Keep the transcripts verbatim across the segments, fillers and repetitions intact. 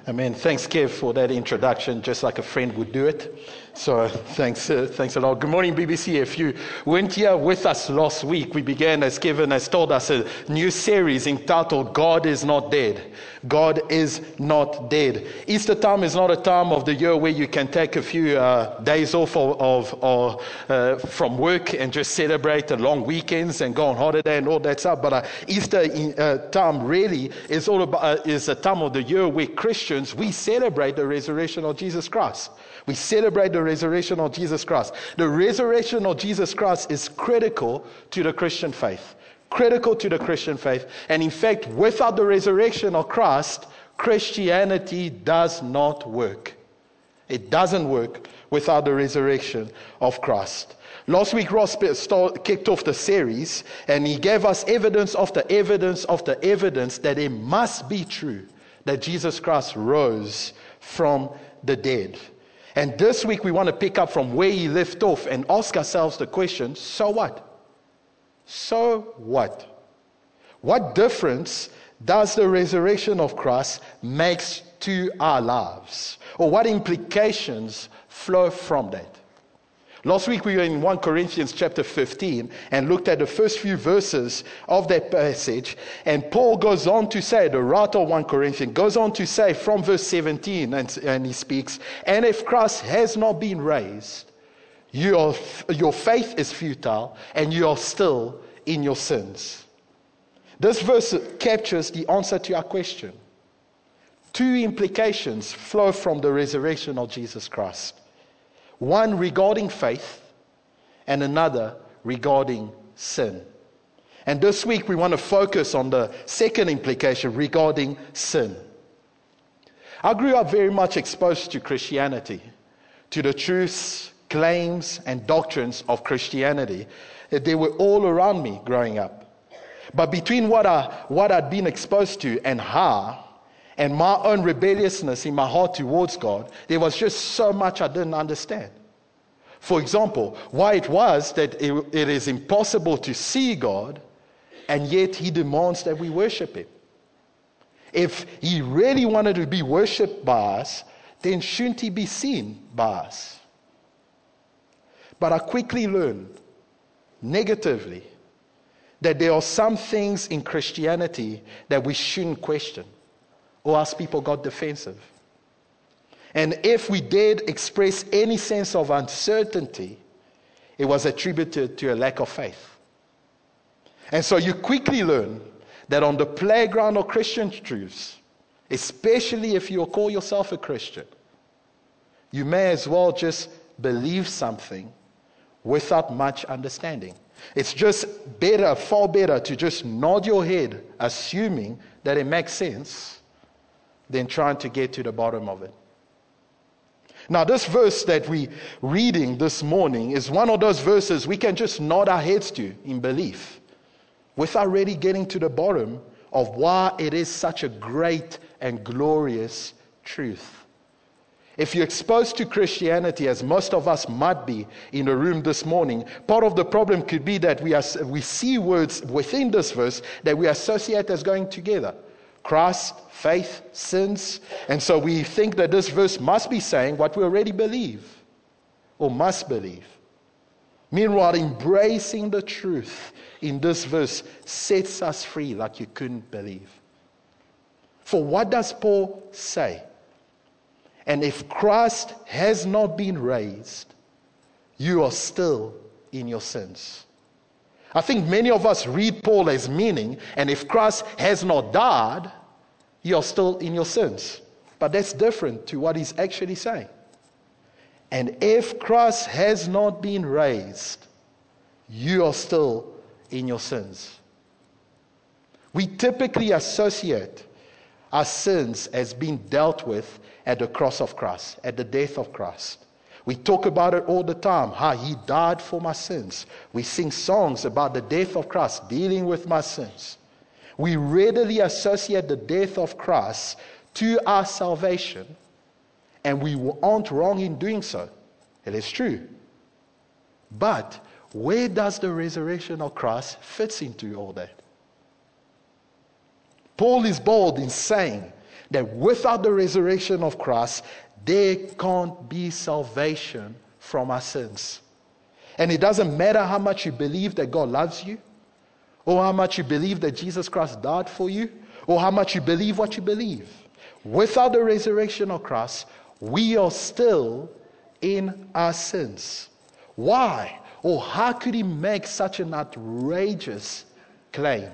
Amen. Thanks, Kev, for that introduction, just like a friend would do it. So thanks uh, thanks a lot. Good morning, B B C. If you weren't here with us last week, we began, as Kevin has told us, a new series entitled God is Not Dead. God is not dead. Easter time is not a time of the year where you can take a few uh, days off of, of or, uh, from work and just celebrate the long weekends and go on holiday and all that stuff. But uh, Easter in, uh, time really is all about uh, is a time of the year where Christians, we celebrate the resurrection of Jesus Christ. We celebrate the resurrection of Jesus Christ. The resurrection of Jesus Christ is critical to the Christian faith. Critical to the Christian faith. And in fact, without the resurrection of Christ, Christianity does not work. It doesn't work without the resurrection of Christ. Last week, Ross start, kicked off the series, and he gave us evidence after evidence after evidence that it must be true that Jesus Christ rose from the dead. And this week we want to pick up from where he left off and ask ourselves the question, so what? So what? What difference does the resurrection of Christ make to our lives? Or what implications flow from that? Last week we were in First Corinthians chapter fifteen and looked at the first few verses of that passage. And Paul goes on to say, the writer of First Corinthians goes on to say from verse seventeen, and, and he speaks, and if Christ has not been raised, you are, your faith is futile and you are still in your sins. This verse captures the answer to our question. Two implications flow from the resurrection of Jesus Christ. One regarding faith, and another regarding sin. And this week we want to focus on the second implication regarding sin. I grew up very much exposed to Christianity, to the truths, claims, and doctrines of Christianity. They were all around me growing up. But between what, I, what I'd been exposed to and how, and my own rebelliousness in my heart towards God, there was just so much I didn't understand. For example, why it was that it, it is impossible to see God, and yet he demands that we worship him. If he really wanted to be worshipped by us, then shouldn't he be seen by us? But I quickly learned, negatively, that there are some things in Christianity that we shouldn't question, or else people got defensive. And if we dared express any sense of uncertainty, it was attributed to a lack of faith. And so you quickly learn that on the playground of Christian truths, especially if you call yourself a Christian, you may as well just believe something without much understanding. It's just better, far better to just nod your head, assuming that it makes sense, than trying to get to the bottom of it. Now, this verse that we're reading this morning is one of those verses we can just nod our heads to in belief, without really getting to the bottom of why it is such a great and glorious truth. If you're exposed to Christianity, as most of us might be in the room this morning, part of the problem could be that we, are, we see words within this verse that we associate as going together. Christ, faith, sins. And so we think that this verse must be saying what we already believe, or must believe. Meanwhile, embracing the truth in this verse sets us free like you couldn't believe. For what does Paul say? And if Christ has not been raised, you are still in your sins. I think many of us read Paul as meaning, and if Christ has not died, you are still in your sins. But that's different to what he's actually saying. And if Christ has not been raised, you are still in your sins. We typically associate our sins as being dealt with at the cross of Christ, at the death of Christ. We talk about it all the time, how he died for my sins. We sing songs about the death of Christ, dealing with my sins. We readily associate the death of Christ to our salvation, and we aren't wrong in doing so. It is true. But where does the resurrection of Christ fit into all that? Paul is bold in saying that without the resurrection of Christ, there can't be salvation from our sins. And it doesn't matter how much you believe that God loves you, or how much you believe that Jesus Christ died for you, or how much you believe what you believe. Without the resurrection of Christ, we are still in our sins. Why? Or how could he make such an outrageous claim?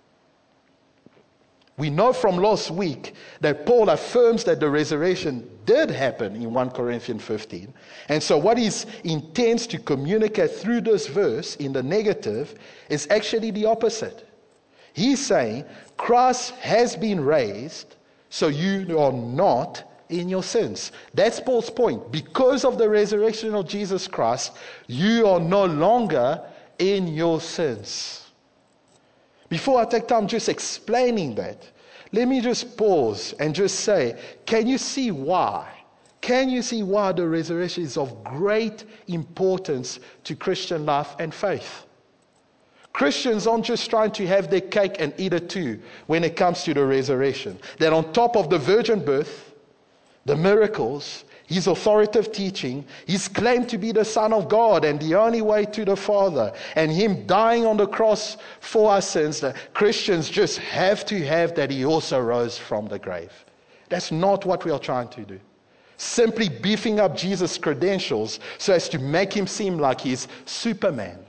We know from last week that Paul affirms that the resurrection did happen in First Corinthians fifteen. And so what he intends to communicate through this verse in the negative is actually the opposite. He's saying Christ has been raised, so you are not in your sins. That's Paul's point. Because of the resurrection of Jesus Christ, you are no longer in your sins. Before I take time just explaining that, let me just pause and just say, can you see why? Can you see why the resurrection is of great importance to Christian life and faith? Christians aren't just trying to have their cake and eat it too when it comes to the resurrection. That on top of the virgin birth, the miracles, his authoritative teaching, his claim to be the Son of God and the only way to the Father, and him dying on the cross for our sins, that Christians just have to have that he also rose from the grave. That's not what we are trying to do. Simply beefing up Jesus' credentials so as to make him seem like he's Superman.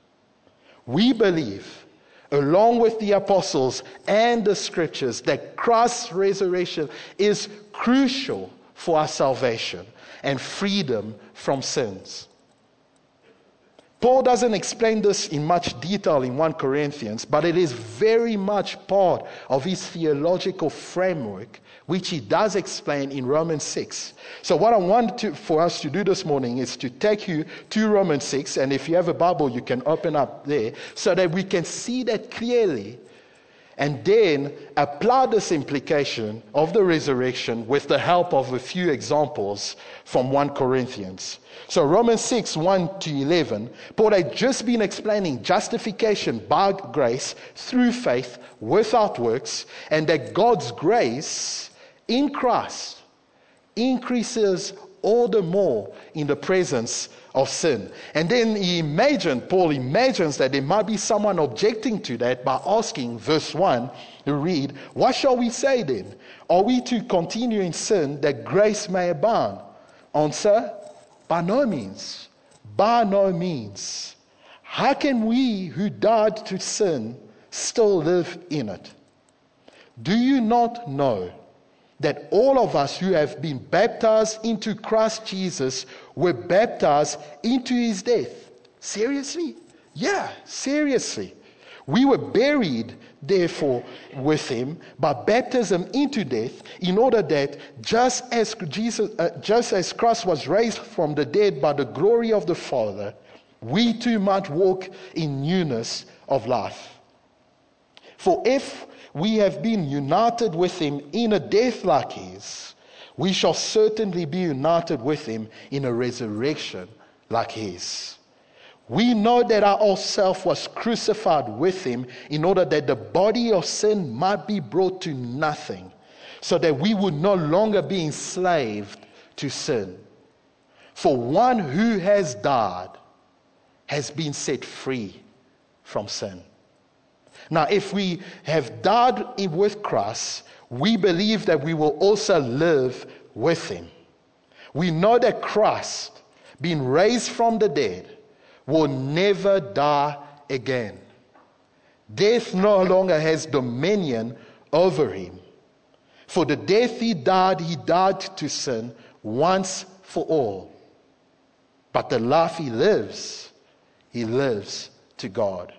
We believe, along with the apostles and the scriptures, that Christ's resurrection is crucial for our salvation and freedom from sins. Paul doesn't explain this in much detail in First Corinthians, but it is very much part of his theological framework, which he does explain in Romans six. So what I want to, for us to do this morning is to take you to Romans six, and if you have a Bible, you can open up there, so that we can see that clearly, and then apply this implication of the resurrection with the help of a few examples from First Corinthians. So Romans six, one to eleven, Paul had just been explaining justification by grace through faith without works, and that God's grace in Christ increases all the more in the presence of sin. And then he imagined, Paul imagines that there might be someone objecting to that by asking, verse one, to read, what shall we say then? Are we to continue in sin that grace may abound? Answer, by no means. By no means. How can we who died to sin still live in it? Do you not know that all of us who have been baptized into Christ Jesus were baptized into his death? Seriously? Yeah, seriously. We were buried, therefore, with him by baptism into death, in order that just as Jesus, uh, just as Christ was raised from the dead by the glory of the Father, we too might walk in newness of life. For if we have been united with him in a death like his, we shall certainly be united with him in a resurrection like his. We know that our old self was crucified with him in order that the body of sin might be brought to nothing, so that we would no longer be enslaved to sin. For one who has died has been set free from sin. Now, if we have died with Christ, we believe that we will also live with him. We know that Christ, being raised from the dead, will never die again. Death no longer has dominion over him. For the death he died, he died to sin once for all. But the life he lives, he lives to God.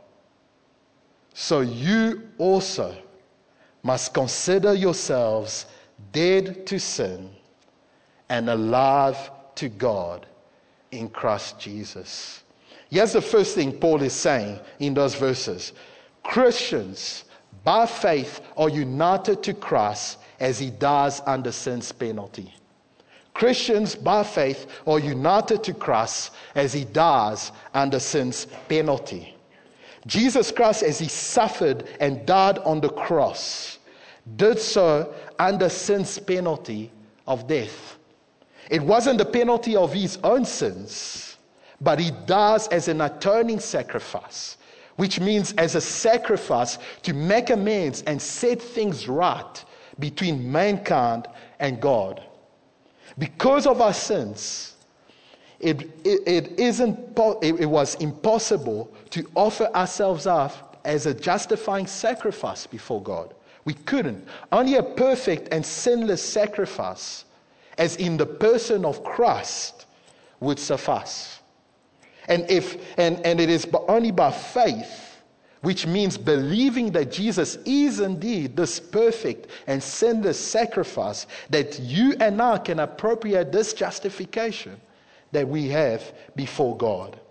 So you also must consider yourselves dead to sin and alive to God in Christ Jesus. Here's the first thing Paul is saying in those verses. Christians, by faith, are united to Christ as he dies under sin's penalty. Christians, by faith, are united to Christ as he dies under sin's penalty. Jesus Christ, as he suffered and died on the cross, did so under sin's penalty of death. It wasn't the penalty of his own sins, but he dies as an atoning sacrifice, which means as a sacrifice to make amends and set things right between mankind and God. Because of our sins, it, it, it, isn't, it, it was impossible to offer ourselves up as a justifying sacrifice before God. We couldn't. Only a perfect and sinless sacrifice, as in the person of Christ, would suffice. And if and, and it is only by faith, which means believing that Jesus is indeed this perfect and sinless sacrifice, that you and I can appropriate this justification that we have before God.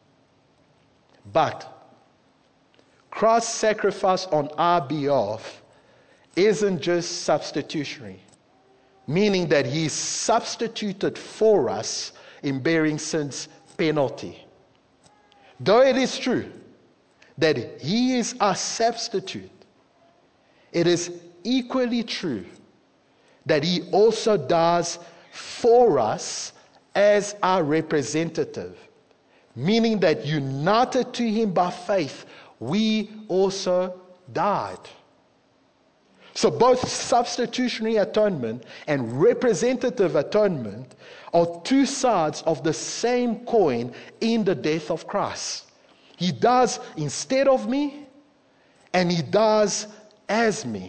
But Christ's sacrifice on our behalf isn't just substitutionary, meaning that he substituted for us in bearing sin's penalty. Though it is true that he is our substitute, it is equally true that he also dies for us as our representative, meaning that united to him by faith, we also died. So both substitutionary atonement and representative atonement are two sides of the same coin in the death of Christ. He dies instead of me, and he dies as me.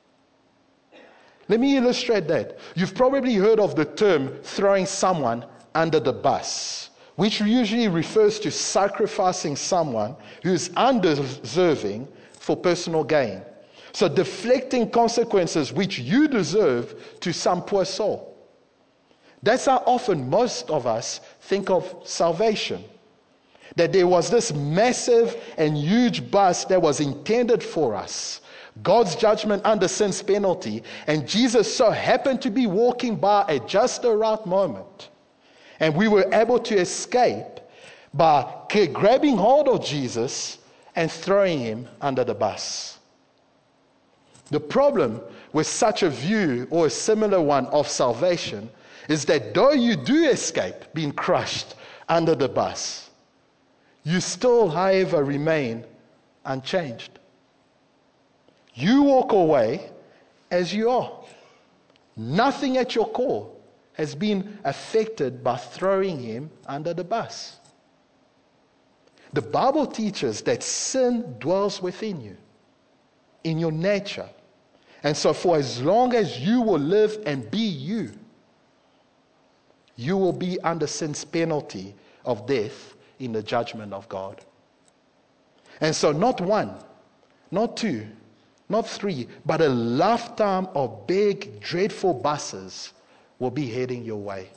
Let me illustrate that. You've probably heard of the term throwing someone under the bus, which usually refers to sacrificing someone who is undeserving for personal gain. So deflecting consequences which you deserve to some poor soul. That's how often most of us think of salvation. That there was this massive and huge bus that was intended for us. God's judgment under sin's penalty. And Jesus so happened to be walking by at just the right moment. And we were able to escape by grabbing hold of Jesus and throwing him under the bus. The problem with such a view or a similar one of salvation is that though you do escape being crushed under the bus, you still, however, remain unchanged. You walk away as you are. Nothing at your core has been affected by throwing him under the bus. The Bible teaches that sin dwells within you, in your nature. And so for as long as you will live and be you, you will be under sin's penalty of death in the judgment of God. And so not one, not two, not three, but a lifetime of big, dreadful buses will be heading your way.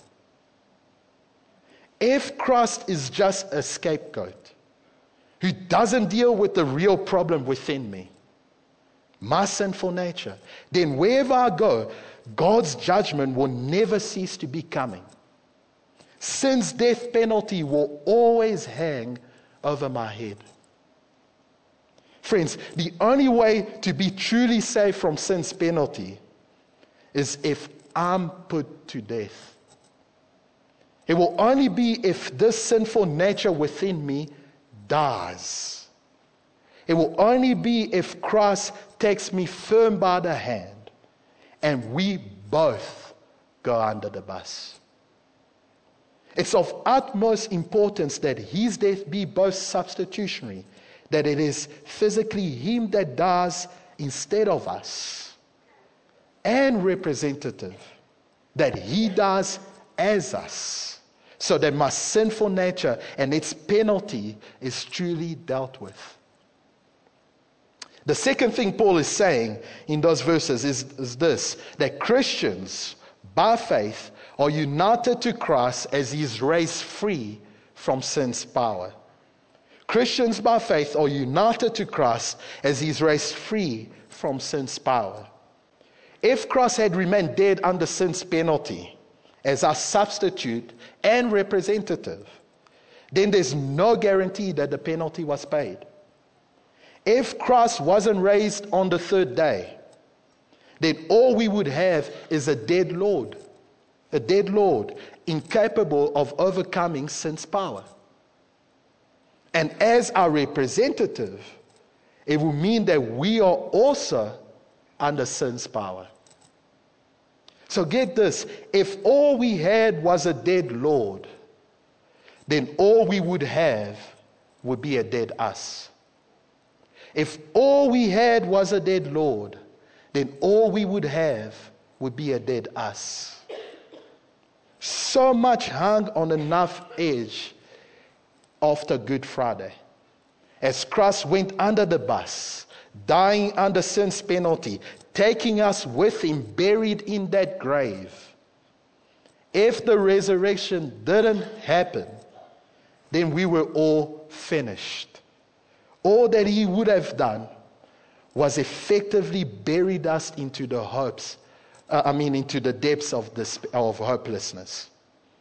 If Christ is just a scapegoat who doesn't deal with the real problem within me, my sinful nature, then wherever I go, God's judgment will never cease to be coming. Sin's death penalty will always hang over my head. Friends, the only way to be truly saved from sin's penalty is if I'm put to death. It will only be if this sinful nature within me dies. It will only be if Christ takes me firm by the hand and we both go under the bus. It's of utmost importance that his death be both substitutionary, that it is physically him that dies instead of us, and representative, that he dies as us, so that my sinful nature and its penalty is truly dealt with. The second thing Paul is saying in those verses is, is this, that Christians, by faith, are united to Christ as he is raised free from sin's power. Christians, by faith, are united to Christ as he is raised free from sin's power. If Christ had remained dead under sin's penalty as our substitute and representative, then there's no guarantee that the penalty was paid. If Christ wasn't raised on the third day, then all we would have is a dead Lord. A dead Lord, incapable of overcoming sin's power. And as our representative, it will mean that we are also under sin's power. So get this, if all we had was a dead Lord, then all we would have would be a dead us. If all we had was a dead Lord, then all we would have would be a dead us. So much hung on a knife edge after Good Friday. As Christ went under the bus, dying under sin's penalty, taking us with him, buried in that grave. If the resurrection didn't happen, then we were all finished. All that he would have done was effectively buried us into the hopes, uh, I mean, into the depths of despair, of hopelessness.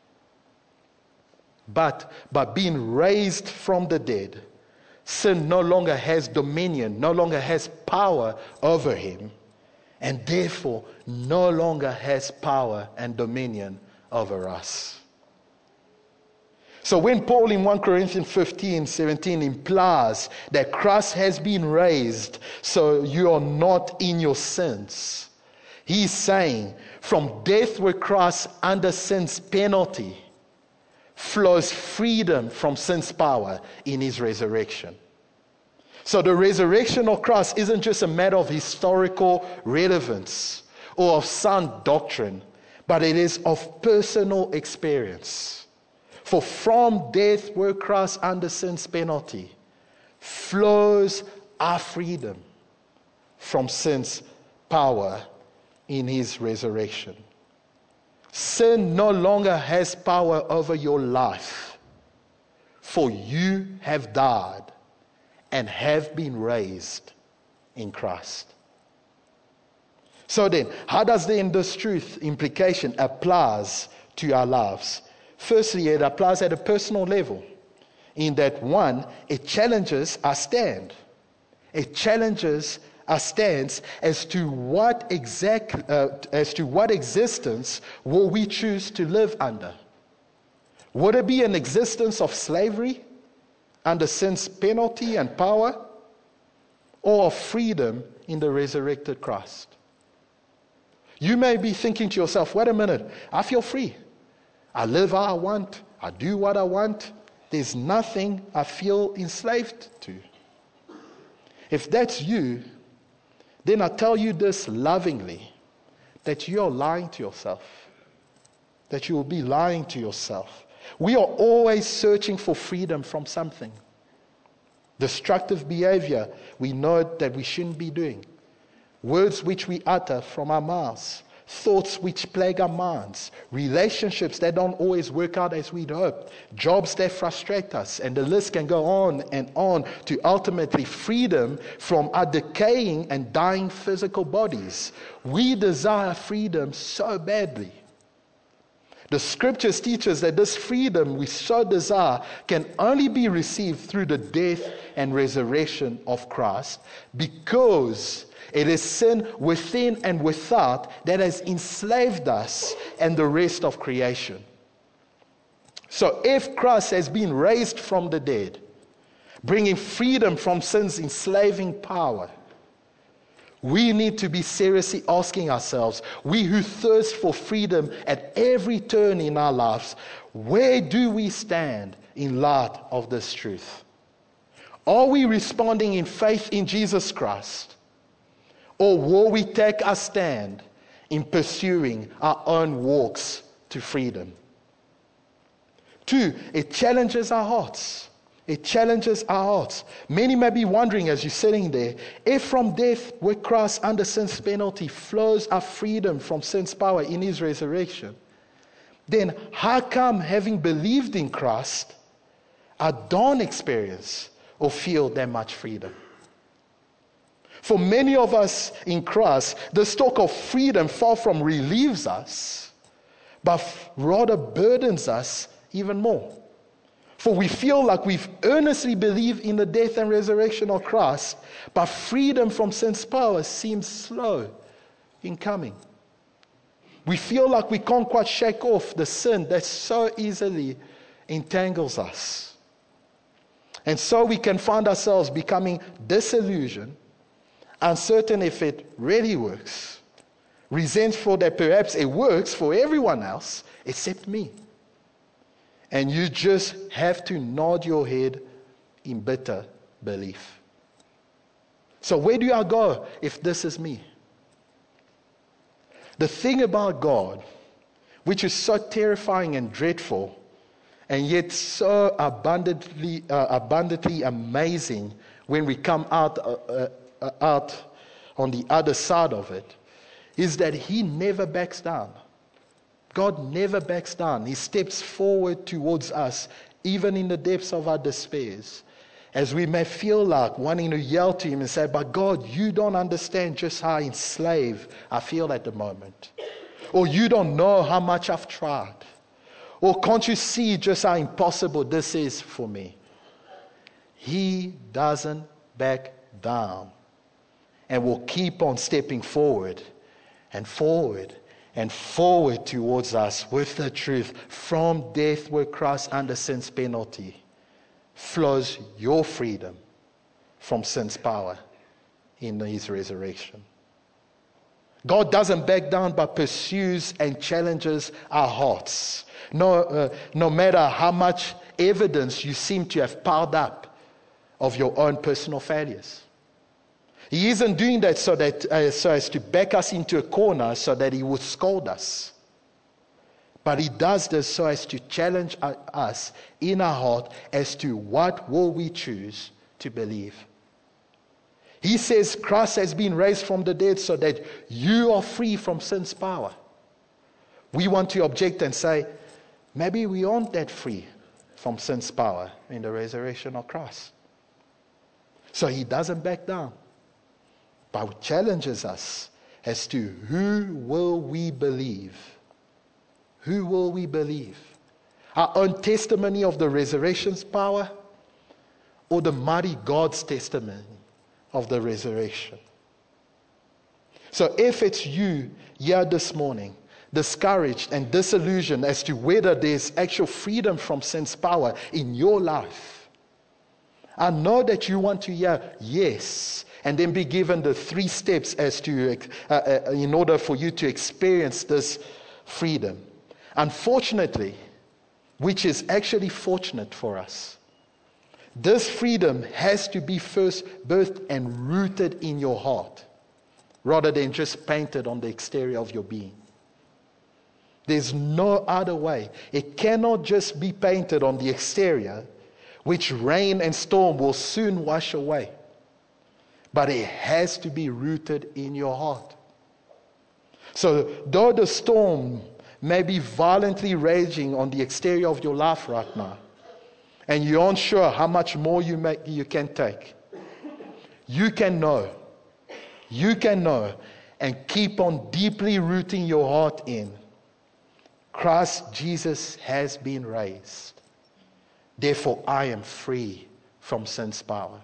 But by being raised from the dead, sin no longer has dominion, no longer has power over him, and therefore no longer has power and dominion over us. So when Paul in First Corinthians fifteen, seventeen implies that Christ has been raised so you are not in your sins, he's saying from death where Christ under sin's penalty flows freedom from sin's power in his resurrection. So the resurrection of Christ isn't just a matter of historical relevance or of sound doctrine, but it is of personal experience. For from death where Christ under sin's penalty flows our freedom from sin's power in his resurrection. Sin no longer has power over your life, for you have died and have been raised in Christ. So then, how does then this truth implication applies to our lives? Firstly, it applies at a personal level, in that one, it challenges our stand. It challenges our stance as to what exact, uh, as to what existence will we choose to live under. Would it be an existence of slavery under sin's penalty and power, or of freedom in the resurrected Christ? You may be thinking to yourself, wait a minute, I feel free. I live how I want. I do what I want. There's nothing I feel enslaved to. If that's you, then I tell you this lovingly, that you're lying to yourself. That you will be lying to yourself. We are always searching for freedom from something. Destructive behavior we know that we shouldn't be doing. Words which we utter from our mouths. Thoughts which plague our minds, relationships that don't always work out as we'd hoped, jobs that frustrate us, and the list can go on and on to ultimately freedom from our decaying and dying physical bodies. We desire freedom so badly. The scriptures teach us that this freedom we so desire can only be received through the death and resurrection of Christ, because it is sin within and without that has enslaved us and the rest of creation. So if Christ has been raised from the dead, bringing freedom from sin's enslaving power, we need to be seriously asking ourselves, we who thirst for freedom at every turn in our lives, where do we stand in light of this truth? Are we responding in faith in Jesus Christ? Or will we take our stand in pursuing our own walks to freedom? Two, it challenges our hearts. It challenges our hearts. Many may be wondering as you're sitting there, if from death where Christ under sin's penalty flows our freedom from sin's power in his resurrection, then how come, having believed in Christ, I don't experience or feel that much freedom? For many of us in Christ, this talk of freedom far from relieves us, but rather burdens us even more. For we feel like we've earnestly believed in the death and resurrection of Christ, but freedom from sin's power seems slow in coming. We feel like we can't quite shake off the sin that so easily entangles us. And so we can find ourselves becoming disillusioned, uncertain if it really works, resentful that perhaps it works for everyone else except me. And you just have to nod your head in bitter belief. So where do I go if this is me? The thing about God, which is so terrifying and dreadful, and yet so abundantly, uh, abundantly amazing when we come out, uh, uh, out on the other side of it, is that He never backs down. God never backs down. He steps forward towards us, even in the depths of our despairs, as we may feel like wanting to yell to Him and say, but God, you don't understand just how enslaved I feel at the moment. Or you don't know how much I've tried. Or can't you see just how impossible this is for me? He doesn't back down and will keep on stepping forward and forward and forward towards us with the truth. From death where Christ under sin's penalty flows your freedom from sin's power in His resurrection. God doesn't back down but pursues and challenges our hearts. No, uh, no matter how much evidence you seem to have piled up of your own personal failures. He isn't doing that so that uh, so as to back us into a corner so that He would scold us. But He does this so as to challenge us in our heart as to what will we choose to believe. He says Christ has been raised from the dead so that you are free from sin's power. We want to object and say, maybe we aren't that free from sin's power in the resurrection of Christ. So He doesn't back down, but challenges us as to who will we believe. Who will we believe? Our own testimony of the resurrection's power, or the mighty God's testimony of the resurrection? So if it's you here this morning, discouraged and disillusioned as to whether there's actual freedom from sin's power in your life, I know that you want to hear yes, and then be given the three steps as to uh, uh, in order for you to experience this freedom. Unfortunately, which is actually fortunate for us, this freedom has to be first birthed and rooted in your heart, rather than just painted on the exterior of your being. There's no other way. It cannot just be painted on the exterior, which rain and storm will soon wash away. But it has to be rooted in your heart. So though the storm may be violently raging on the exterior of your life right now, and you aren't sure how much more you, may, you can take, you can know, you can know, and keep on deeply rooting your heart in, Christ Jesus has been raised. Therefore, I am free from sin's power.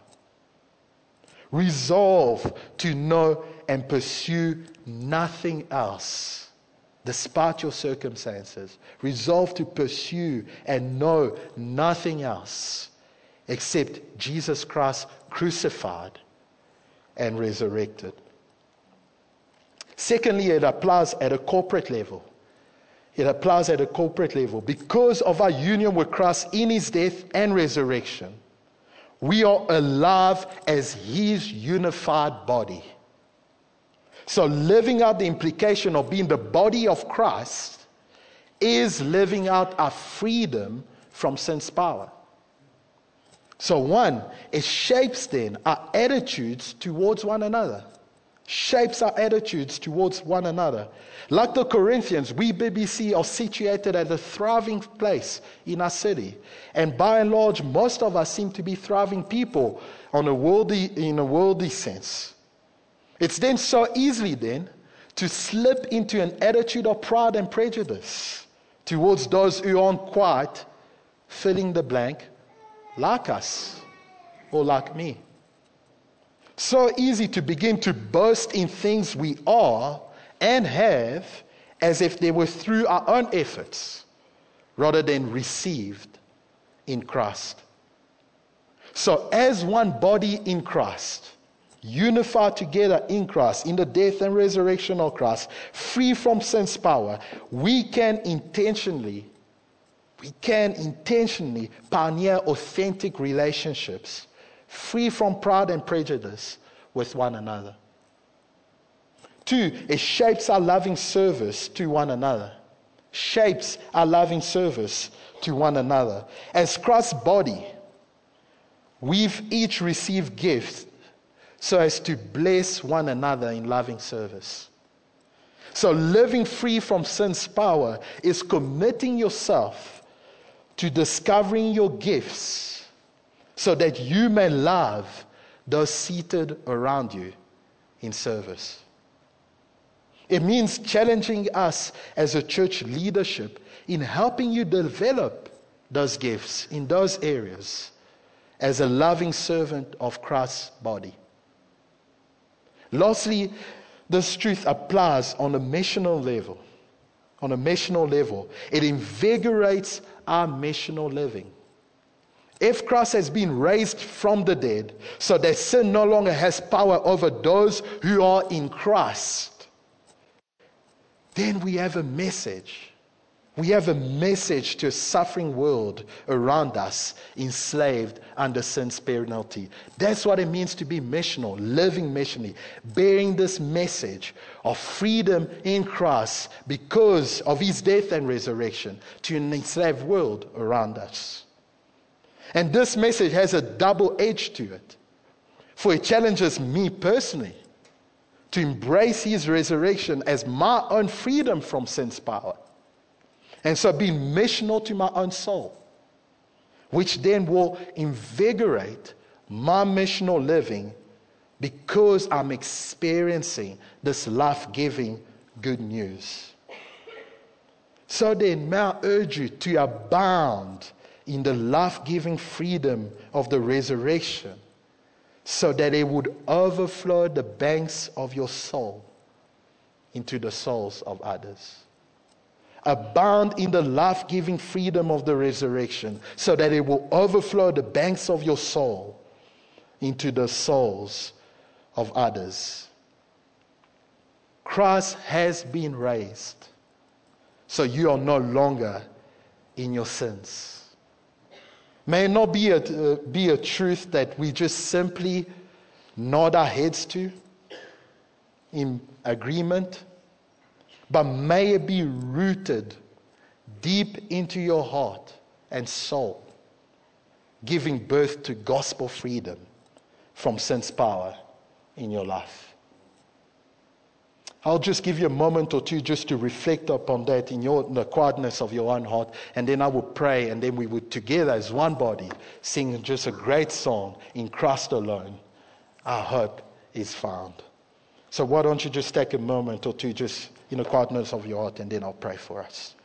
Resolve to know and pursue nothing else, despite your circumstances. Resolve to pursue and know nothing else except Jesus Christ crucified and resurrected. Secondly, it applies at a corporate level. It applies at a corporate level. Because of our union with Christ in His death and resurrection, we are alive as His unified body. So living out the implication of being the body of Christ is living out our freedom from sin's power. So one, it shapes then our attitudes towards one another. Shapes our attitudes towards one another. Like the Corinthians, we B B C are situated at a thriving place in our city. And by and large, most of us seem to be thriving people on a worldly, in a worldly sense. It's then so easily then to slip into an attitude of pride and prejudice towards those who aren't quite filling the blank like us or like me. So easy to begin to boast in things we are and have as if they were through our own efforts rather than received in Christ. So as one body in Christ, unified together in Christ, in the death and resurrection of Christ, free from sin's power, we can intentionally, we can intentionally pioneer authentic relationships, free from pride and prejudice with one another. Two, it shapes our loving service to one another. Shapes our loving service to one another. As Christ's body, we've each received gifts so as to bless one another in loving service. So living free from sin's power is committing yourself to discovering your gifts so that you may love those seated around you in service. It means challenging us as a church leadership in helping you develop those gifts in those areas as a loving servant of Christ's body. Lastly, this truth applies on a missional level. On a missional level, it invigorates our missional living. If Christ has been raised from the dead, so that sin no longer has power over those who are in Christ, then we have a message. We have a message to a suffering world around us, enslaved under sin's penalty. That's what it means to be missional, living missionally, bearing this message of freedom in Christ because of his death and resurrection to an enslaved world around us. And this message has a double edge to it. For it challenges me personally to embrace his resurrection as my own freedom from sin's power. And so being missional to my own soul, which then will invigorate my missional living because I'm experiencing this life-giving good news. So then, may I urge you to abound in the life-giving freedom of the resurrection so that it would overflow the banks of your soul into the souls of others. Abound in the life-giving freedom of the resurrection so that it will overflow the banks of your soul into the souls of others. Christ has been raised, so you are no longer in your sins. May it not be a, uh, be a truth that we just simply nod our heads to in agreement, but may it be rooted deep into your heart and soul, giving birth to gospel freedom from sin's power in your life. I'll just give you a moment or two just to reflect upon that in, your, in the quietness of your own heart, and then I will pray, and then we would together as one body sing just a great song, In Christ Alone Our Hope is Found. So why don't you just take a moment or two just in the quietness of your heart, and then I'll pray for us.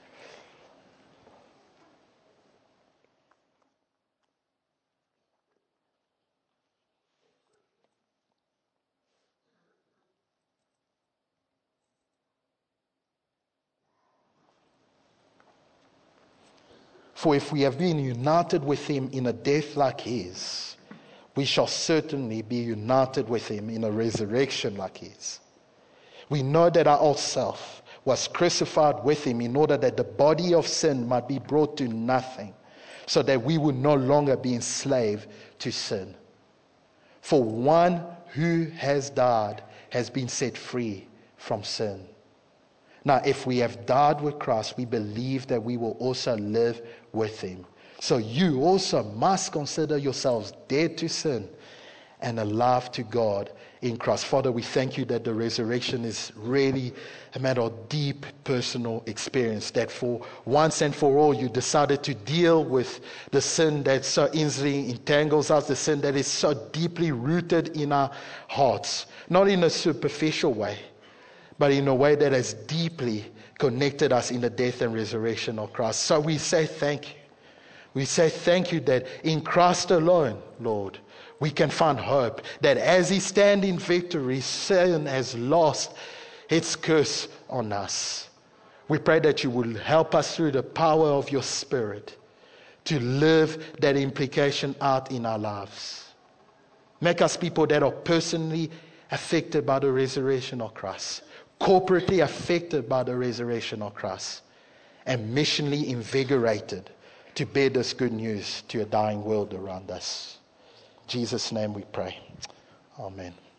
For if we have been united with him in a death like his, we shall certainly be united with him in a resurrection like his. We know that our old self was crucified with him in order that the body of sin might be brought to nothing, so that we would no longer be enslaved to sin. For one who has died has been set free from sin. Now, if we have died with Christ, we believe that we will also live with him. So you also must consider yourselves dead to sin and alive to God in Christ. Father, we thank you that the resurrection is really a matter of deep personal experience, that for once and for all you decided to deal with the sin that so easily entangles us, the sin that is so deeply rooted in our hearts, not in a superficial way, but in a way that has deeply connected us in the death and resurrection of Christ. So we say thank you. We say thank you that in Christ alone, Lord, we can find hope, that as he stands in victory, sin has lost its curse on us. We pray that you will help us through the power of your Spirit to live that implication out in our lives. Make us people that are personally affected by the resurrection of Christ, corporately affected by the resurrection of Christ, and missionally invigorated to bear this good news to a dying world around us. In Jesus' name we pray. Amen.